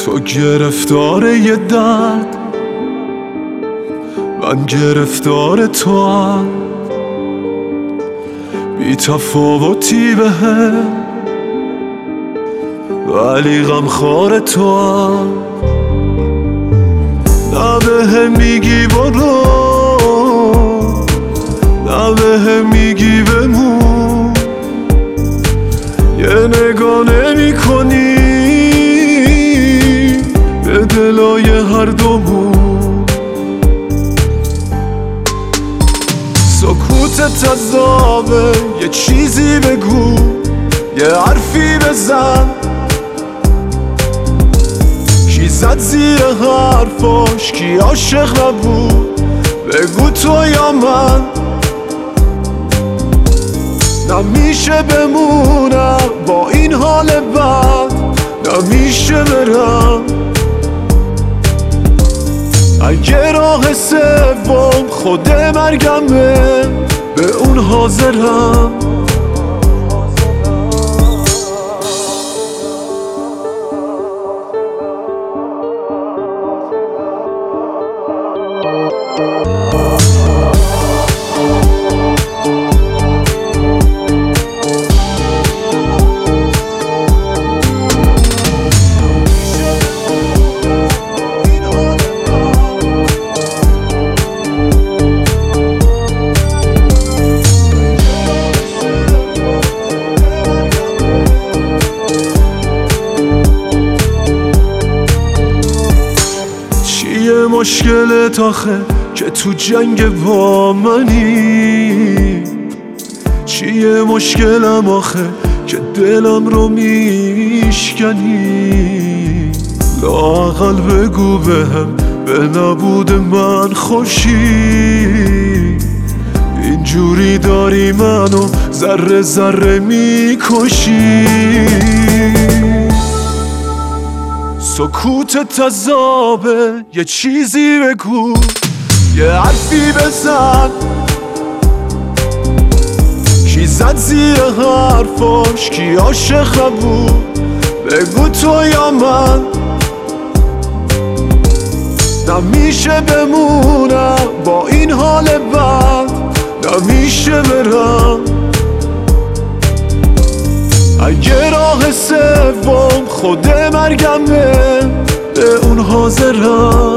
تو گرفتار یه درد، من گرفتار تو هم، بی تفاوتی به هم، ولی غمخوار تو هم. نه به هم میگی برو، نه به هم میگی بمون، یه نگاه نمی کنی به دلای هر دومون. سکوتت عذابه، یه چیزی بگو، یه حرفی بزن. کی زد زیر حرفاش، کی عاشق نبود، بگو تو یا من. نمیشه بمونم با این حال بد، نمیشه برم. اگه راه سوم خود مرگمه، به اون حاضرم. مشکلت آخه که تو جنگ با منی؟ چیه مشکلم آخه که دلم رو میشکنی؟ لااقل بگو بهم به نبود من خوشی، اینجوری داری منو ذره ذره میکشی. سکوتت عذابه، یه چیزی بگو، یه حرفی بزن. کی زد زیر حرفاش، کی عاشق نبود، بگو تو یا من. نمیشه بمونم با این حال بد، نمیشه برم. اگه راه سوم خود مرگمه، به اون حاضرم.